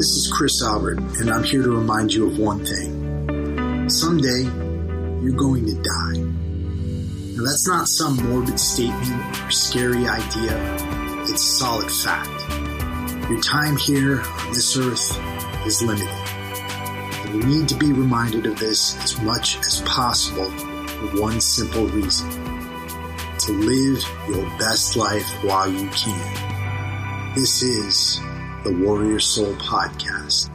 This is Chris Albert, and I'm here to remind you of one thing. Someday, you're going to die. Now, that's not some morbid statement or scary idea. It's solid fact. Your time here on this earth is limited. And you need to be reminded of this as much as possible for one simple reason. To live your best life while you can. This is the Warrior Soul Podcast.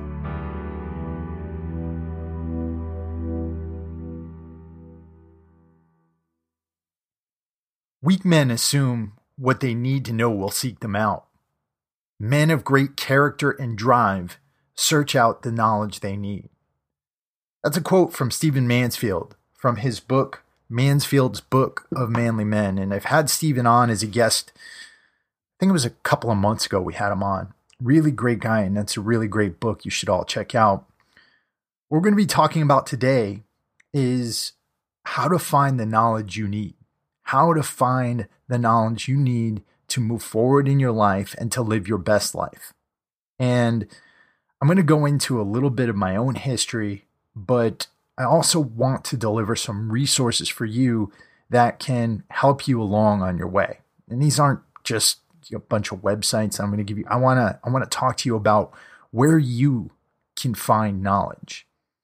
Weak men assume what they need to know will seek them out. Men of great character and drive search out the knowledge they need. That's a quote from Stephen Mansfield from his book, Mansfield's Book of Manly Men. And I've had Stephen on as a guest. I think it was a couple of months ago we had him on. Really great guy, and that's a really great book you should all check out. What we're going to be talking about today is how to find the knowledge you need. How to find the knowledge you need to move forward in your life and to live your best life. And I'm going to go into a little bit of my own history, but I also want to deliver some resources for you that can help you along on your way. And these aren't just a bunch of websites I'm going to give you. I want to talk to you about where you can find knowledge.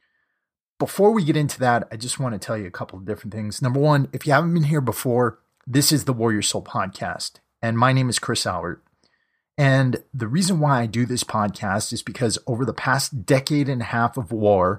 Before we get into that, I just want to tell you a couple of different things. Number one, if you haven't been here before, this is the Warrior Soul Podcast, and my name is Chris Albert. And the reason why I do this podcast is because over the past decade and a half of war,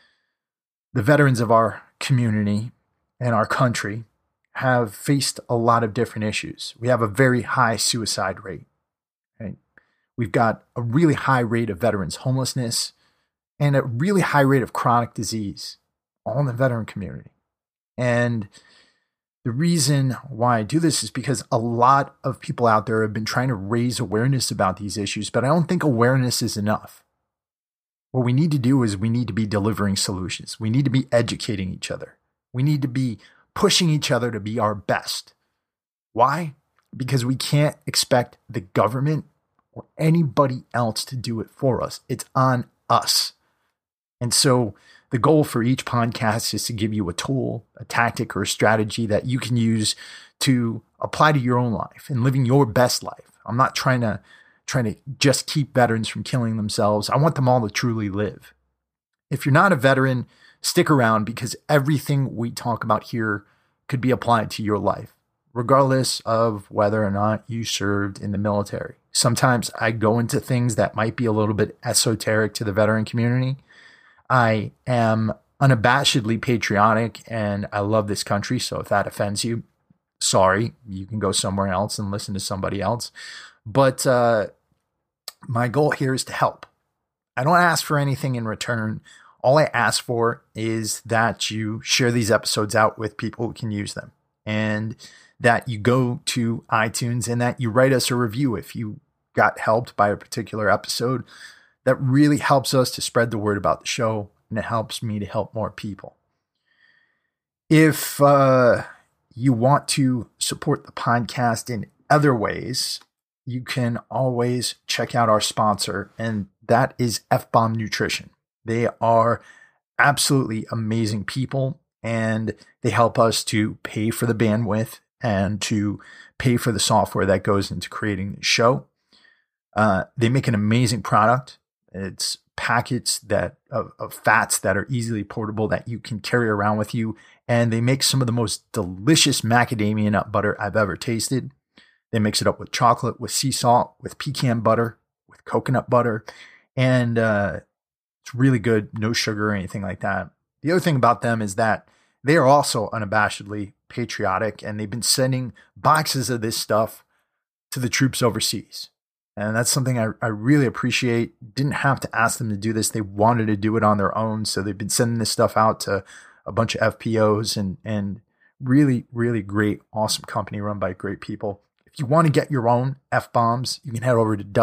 the veterans of our community and our country have faced a lot of different issues. We have a very high suicide rate. Right? We've got a really high rate of veterans homelessness and a really high rate of chronic disease, all in the veteran community. And the reason why I do this is because a lot of people out there have been trying to raise awareness about these issues, but I don't think awareness is enough. What we need to do is we need to be delivering solutions. We need to be educating each other. We need to be pushing each other to be our best. Why? Because we can't expect the government or anybody else to do it for us. It's on us. And so the goal for each podcast is to give you a tool, a tactic, or a strategy that you can use to apply to your own life and living your best life. I'm not trying to just keep veterans from killing themselves. I want them all to truly live. If you're not a veteran, stick around because everything we talk about here could be applied to your life, regardless of whether or not you served in the military. Sometimes I go into things that might be a little bit esoteric to the veteran community. I am unabashedly patriotic and I love this country. So if that offends you, sorry, you can go somewhere else and listen to somebody else. But my goal here is to help. I don't ask for anything in return. All I ask for is that you share these episodes out with people who can use them and that you go to iTunes and that you write us a review if you got helped by a particular episode. That really helps us to spread the word about the show and it helps me to help more people. If you want to support the podcast in other ways, you can always check out our sponsor, and that is F-Bomb Nutrition. They are absolutely amazing people, and they help us to pay for the bandwidth and to pay for the software that goes into creating the show. They make an amazing product. It's packets of fats that are easily portable that you can carry around with you, and they make some of the most delicious macadamia nut butter I've ever tasted. They mix it up with chocolate, with sea salt, with pecan butter, with coconut butter, and it's really good, no sugar or anything like that. The other thing about them is that they are also unabashedly patriotic, and they've been sending boxes of this stuff to the troops overseas. And that's something I really appreciate. Didn't have to ask them to do this. They wanted to do it on their own. So they've been sending this stuff out to a bunch of FPOs and really, really great, awesome company run by great people. If you want to get your own F-bombs, you can head over to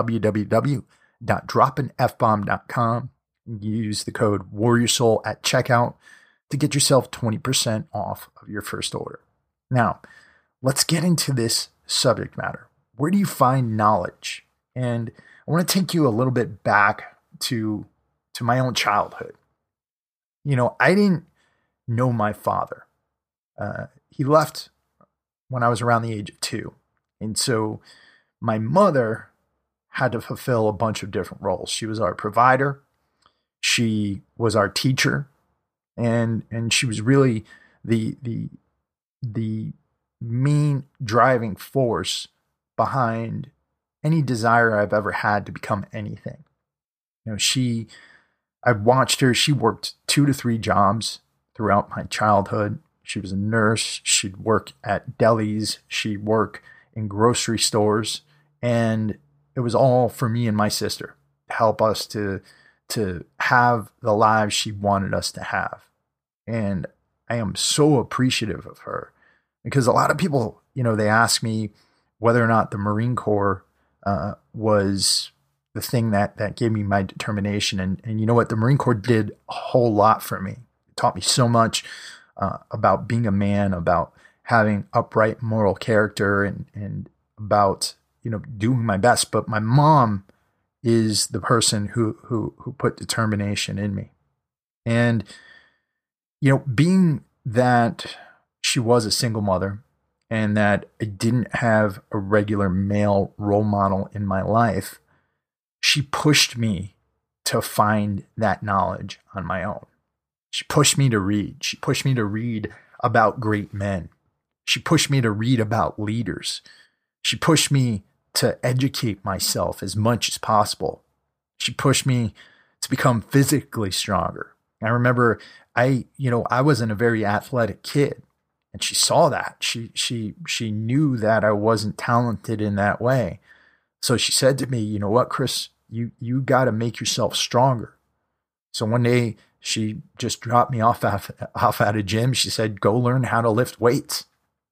www.droppinfbomb.com. Use the code WarriorSoul at checkout to get yourself 20% off of your first order. Now, let's get into this subject matter. Where do you find knowledge? And I want to take you a little bit back to my own childhood. I didn't know my father. He left when I was around the age of 2. And so my mother had to fulfill a bunch of different roles. She was our provider. She was our teacher. And she was really the main driving force behind any desire I've ever had to become anything. I watched her. She worked 2 to 3 jobs throughout my childhood. She was a nurse. She'd work at delis. She'd work in grocery stores. And it was all for me and my sister to help us to have the lives she wanted us to have. And I am so appreciative of her, because a lot of people, they ask me whether or not the Marine Corps was the thing that gave me my determination. And you know what? The Marine Corps did a whole lot for me. It taught me so much about being a man, about having upright moral character, and about, doing my best. But my mom is the person who put determination in me. And, being that she was a single mother and that I didn't have a regular male role model in my life, she pushed me to find that knowledge on my own. She pushed me to read. She pushed me to read about great men. She pushed me to read about leaders. She pushed me to educate myself as much as possible. She pushed me to become physically stronger. I remember I wasn't a very athletic kid, and she saw that. She knew that I wasn't talented in that way. So she said to me, "You know what, Chris, you got to make yourself stronger." So one day she just dropped me off at a gym. She said, "Go learn how to lift weights."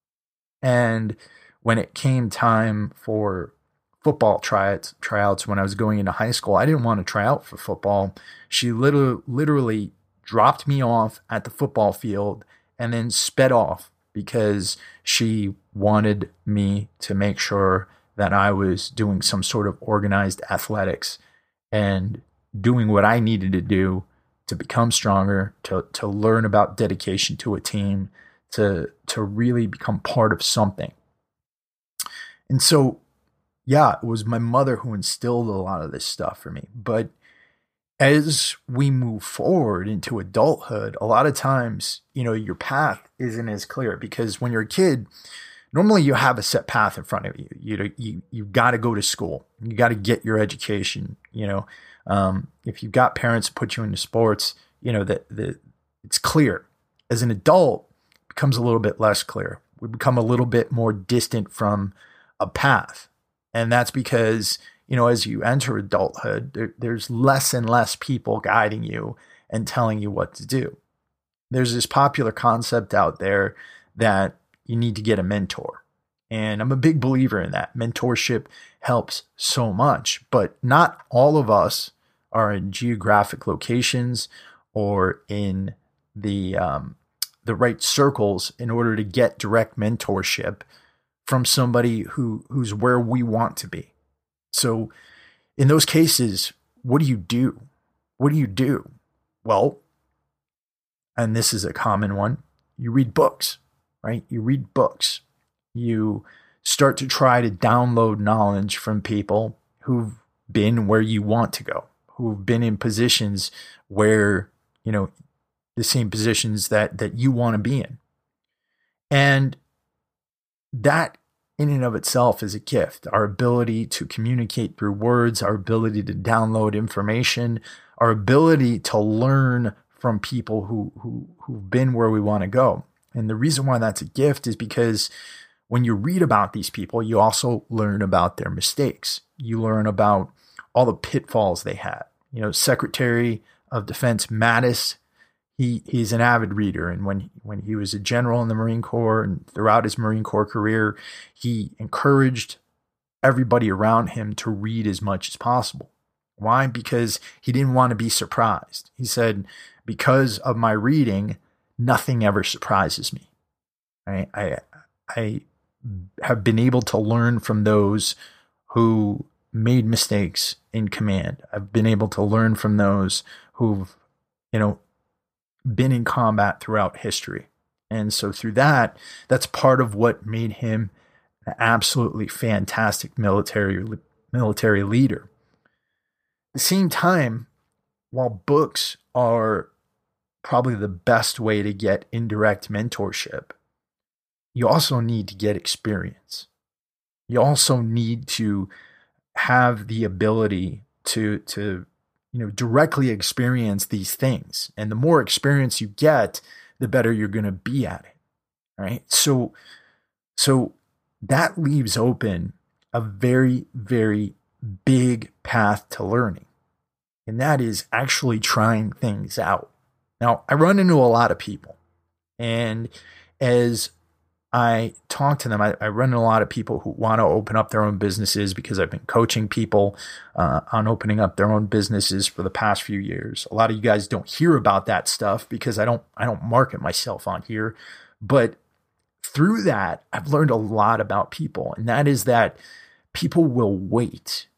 And when it came time for football tryouts when I was going into high school, I didn't want to try out for football. She literally dropped me off at the football field and then sped off because she wanted me to make sure that I was doing some sort of organized athletics and doing what I needed to do to become stronger, to learn about dedication to a team, to really become part of something. And so, yeah, it was my mother who instilled a lot of this stuff for me. But as we move forward into adulthood, a lot of times, your path isn't as clear, because when you're a kid, normally you have a set path in front of you. You got to go to school. You got to get your education. If you've got parents who put you into sports, that it's clear. As an adult, it becomes a little bit less clear. We become a little bit more distant from a path. And that's because, as you enter adulthood, there's less and less people guiding you and telling you what to do. There's this popular concept out there that you need to get a mentor. And I'm a big believer in that. Mentorship helps so much, but not all of us are in geographic locations or in the right circles in order to get direct mentorship from somebody who's where we want to be. So in those cases, what do you do? What do you do? Well, and this is a common one, you read books, right? You read books. You start to try to download knowledge from people who've been where you want to go, who've been in positions where, the same positions that you want to be in. And that in and of itself is a gift. Our ability to communicate through words, our ability to download information, our ability to learn from people who've been where we want to go. And the reason why that's a gift is because when you read about these people, you also learn about their mistakes. You learn about all the pitfalls they had. Secretary of Defense Mattis, he's an avid reader. And when he was a general in the Marine Corps and throughout his Marine Corps career, he encouraged everybody around him to read as much as possible. Why? Because he didn't want to be surprised. He said, because of my reading, nothing ever surprises me. I have been able to learn from those who made mistakes in command. I've been able to learn from those who've, been in combat throughout history. And so through that, that's part of what made him an absolutely fantastic military leader. At the same time, while books are probably the best way to get indirect mentorship, you also need to get experience. You also need to have the ability to directly experience these things. And the more experience you get, the better you're going to be at it. Right? So that leaves open a very, very big path to learning. And that is actually trying things out. Now, I run into a lot of people, and as I talk to them, I run into a lot of people who want to open up their own businesses, because I've been coaching people on opening up their own businesses for the past few years. A lot of you guys don't hear about that stuff because I don't market myself on here. But through that, I've learned a lot about people, and that is that people will wait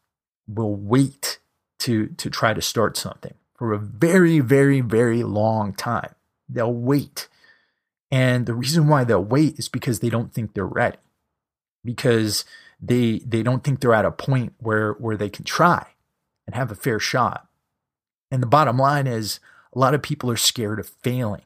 to try to start something for a very, very, very long time. They'll wait. And the reason why they'll wait is because they don't think they're ready, because they don't think they're at a point where they can try and have a fair shot. And the bottom line is, a lot of people are scared of failing.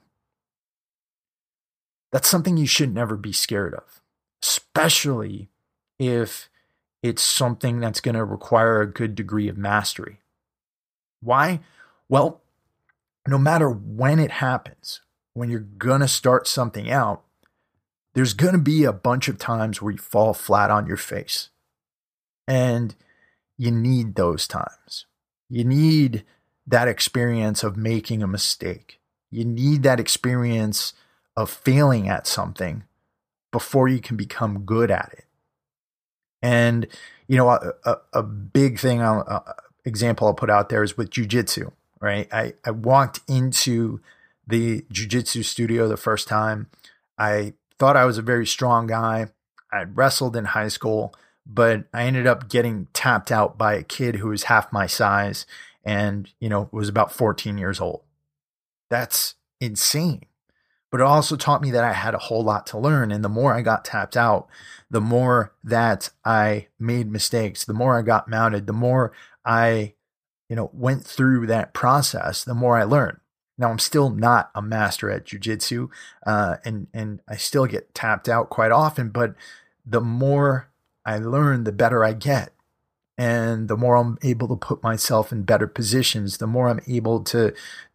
That's something you should never be scared of, especially if it's something that's going to require a good degree of mastery. Why? Well, no matter when it happens, when you're going to start something out, there's going to be a bunch of times where you fall flat on your face. And you need those times. You need that experience of making a mistake. You need that experience of failing at something before you can become good at it. And, a big thing, example I'll put out there is with jiu-jitsu, right? I walked into the jiu-jitsu studio the first time. I thought I was a very strong guy. I'd wrestled in high school, but I ended up getting tapped out by a kid who was half my size and, was about 14 years old. That's insane. But it also taught me that I had a whole lot to learn. And the more I got tapped out, the more that I made mistakes, the more I got mounted, the more I, went through that process, the more I learned. Now, I'm still not a master at jiu-jitsu, and I still get tapped out quite often, but the more I learn, the better I get. And the more I'm able to put myself in better positions, the more I'm able to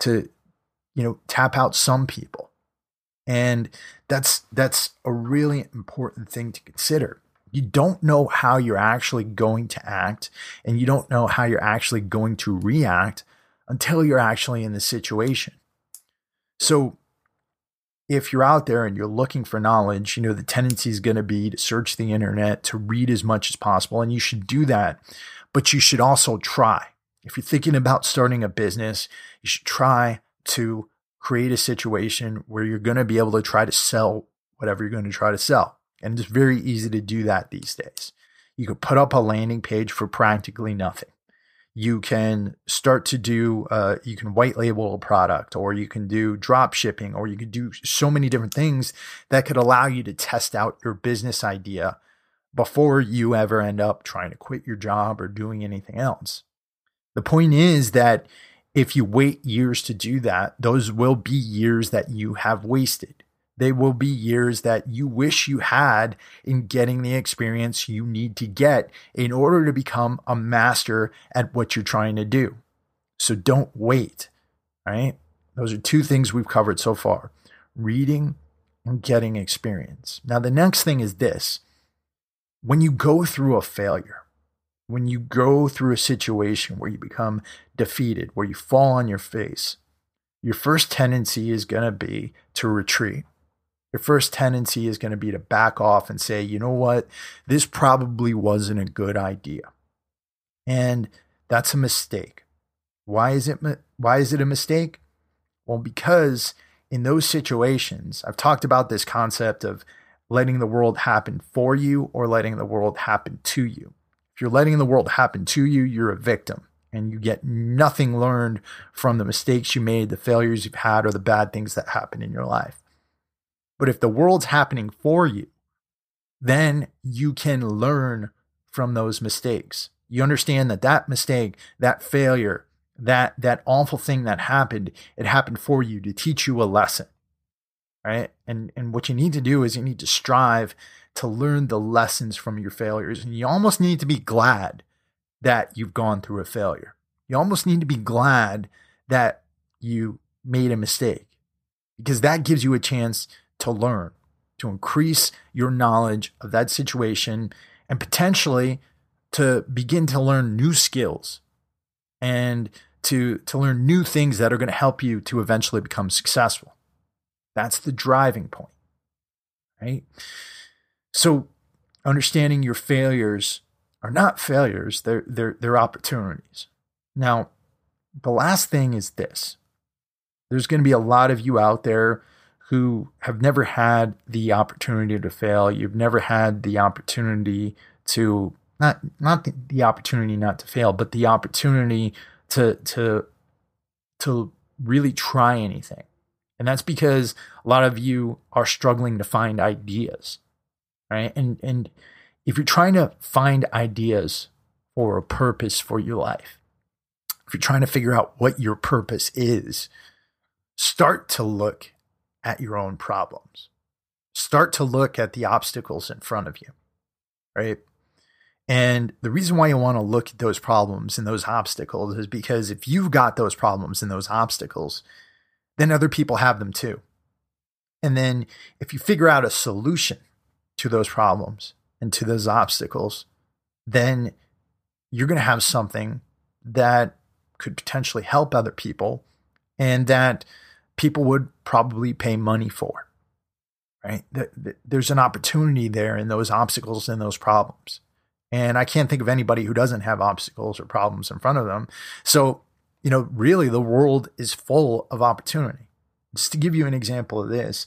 tap out some people. And that's a really important thing to consider. You don't know how you're actually going to act, and you don't know how you're actually going to react until you're actually in the situation. So if you're out there and you're looking for knowledge, the tendency is going to be to search the internet, to read as much as possible, and you should do that. But you should also try. If you're thinking about starting a business, you should try to create a situation where you're going to be able to try to sell whatever you're going to try to sell. And it's very easy to do that these days. You could put up a landing page for practically nothing. You can start to do, you can white label a product, or you can do drop shipping, or you could do so many different things that could allow you to test out your business idea before you ever end up trying to quit your job or doing anything else. The point is that if you wait years to do that, those will be years that you have wasted. They will be years that you wish you had in getting the experience you need to get in order to become a master at what you're trying to do. So don't wait, right? Those are two things we've covered so far: reading and getting experience. Now, the next thing is this. When you go through a failure, when you go through a situation where you become defeated, where you fall on your face, your first tendency is going to be to retreat. Your first tendency is going to be to back off and say, you know what, this probably wasn't a good idea. And that's a mistake. Why is it a mistake? Well, because in those situations, I've talked about this concept of letting the world happen for you or letting the world happen to you. If If you're letting the world happen to you, you're a victim and you get nothing learned from the mistakes you made, the failures you've had, or the bad things that happened in your life. But if the world's happening for you, then you can learn from those mistakes. You understand that that mistake, that failure, that awful thing that happened, it happened for you to teach you a lesson, right? And what you need to do is you need to strive to learn the lessons from your failures. And you almost need to be glad that you've gone through a failure. You almost need to be glad that you made a mistake, because that gives you a chance to learn, to increase your knowledge of that situation, and potentially to begin to learn new skills and to learn new things that are going to help you to eventually become successful. That's the driving point, right? So understanding your failures are not failures, they're opportunities. Now, the last thing is this. There's going to be a lot of you out there who have never had the opportunity to fail. You've never had the opportunity to, not the opportunity not to fail, but the opportunity to really try anything. And that's because a lot of you are struggling to find ideas, right? And if you're trying to find ideas for a purpose for your life, if you're trying to figure out what your purpose is, start to look at your own problems. Start to look at the obstacles in front of you, right? And the reason why you want to look at those problems and those obstacles is because if you've got those problems and those obstacles, then other people have them too. And then if you figure out a solution to those problems and to those obstacles, then you're going to have something that could potentially help other people and that people would probably pay money for, right? There's an opportunity there in those obstacles and those problems. And I can't think of anybody who doesn't have obstacles or problems in front of them. So, really the world is full of opportunity. Just to give you an example of this,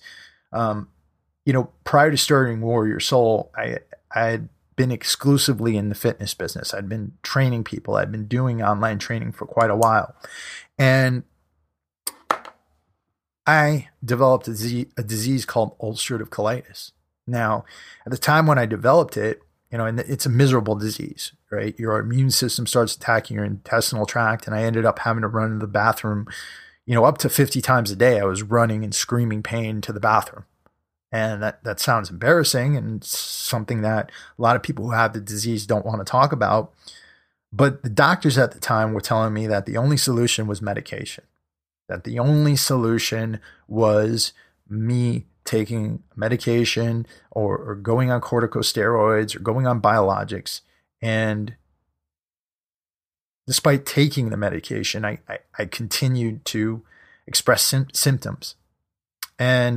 prior to starting Warrior Soul, I had been exclusively in the fitness business. I'd been training people. I'd been doing online training for quite a while. And I developed a disease called ulcerative colitis. Now, at the time when I developed it, and it's a miserable disease, right? Your immune system starts attacking your intestinal tract. And I ended up having to run to the bathroom, up to 50 times a day. I was running and screaming pain to the bathroom. And that sounds embarrassing and it's something that a lot of people who have the disease don't want to talk about. But the doctors at the time were telling me that the only solution was medication, that the only solution was me taking medication or going on corticosteroids or going on biologics. And despite taking the medication, I continued to express symptoms. And,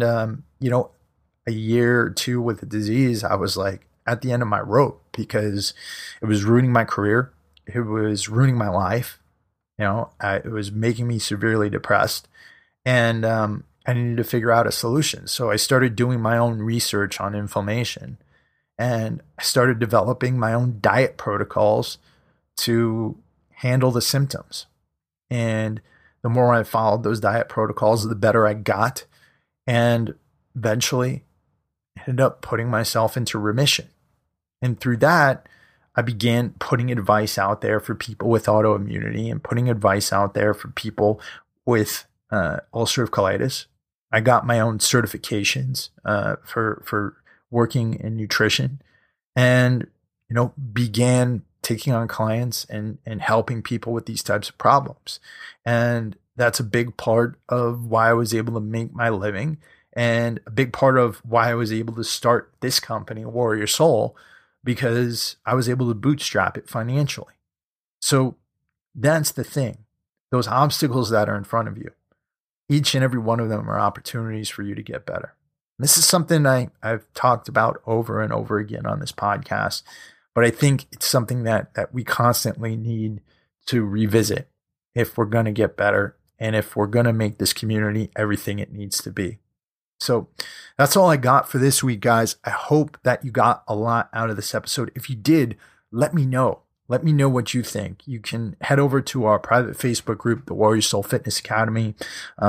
a year or two with the disease, I was like at the end of my rope because it was ruining my career. It was ruining my life. It was making me severely depressed. And I needed to figure out a solution. So I started doing my own research on inflammation. And I started developing my own diet protocols to handle the symptoms. And the more I followed those diet protocols, the better I got. And eventually ended up putting myself into remission. And through that, I began putting advice out there for people with autoimmunity and putting advice out there for people with ulcerative colitis. I got my own certifications for working in nutrition and, began taking on clients and helping people with these types of problems. And that's a big part of why I was able to make my living and a big part of why I was able to start this company, Warrior Soul, because I was able to bootstrap it financially. So that's the thing. Those obstacles that are in front of you, each and every one of them are opportunities for you to get better. This is something I've talked about over and over again on this podcast, but I think it's something that we constantly need to revisit if we're going to get better and if we're going to make this community everything it needs to be. So that's all I got for this week, guys. I hope that you got a lot out of this episode. If you did, let me know. Let me know what you think. You can head over to our private Facebook group, the Warrior Soul Fitness Academy.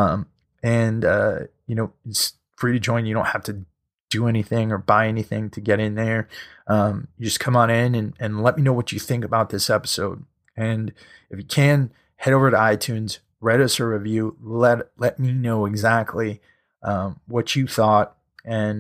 It's free to join. You don't have to do anything or buy anything to get in there. You just come on in and let me know what you think about this episode. And if you can, head over to iTunes, write us a review. Let me know exactly what you thought. And,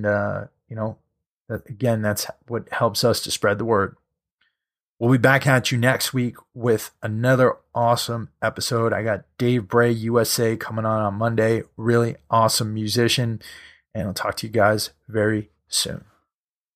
that's what helps us to spread the word. We'll be back at you next week with another awesome episode. I got Dave Bray, USA, coming on Monday. Really awesome musician. And I'll talk to you guys very soon.